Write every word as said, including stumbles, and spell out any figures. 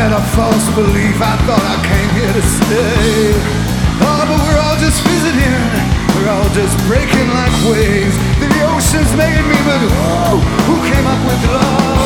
had a false belief, I thought I came here to stay. Oh, but we're all just visiting, we're all just breaking like waves. The oceans made me, but oh, who came up with love?